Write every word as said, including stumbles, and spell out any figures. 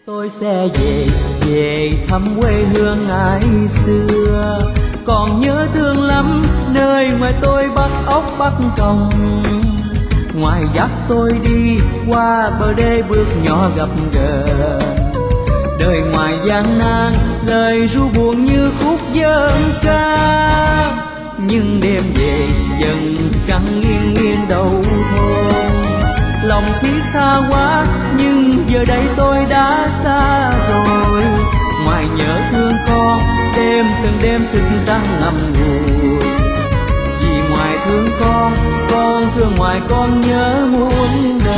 Tôi sẽ về, về thăm quê hương ngày xưa. Còn nhớ thương lắm nơi ngoài tôi bắt ốc bắt còng. Ngoài dắt tôi đi qua bờ đê bước nhỏ gặp gỡ. Đời ngoài gian nan lời ru buồn như khúc dân ca. Nhưng đêm về dần trăng nghiêng nghiêng đầu thôn. Lòng thiết tha quá nhưng giờ đây tôi đã xa rồi. Ngoài nhớ thương con đêm từng đêm thức trắng ngậm ngùi. Vì ngoài thương con, con thương ngoài con nhớ muôn đời.